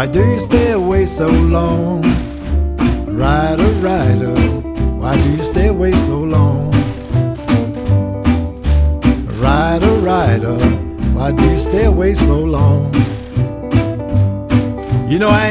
do you stay away so long? Rider, rider, why do you stay away so long? Rider, rider, why do you stay away so long? You know I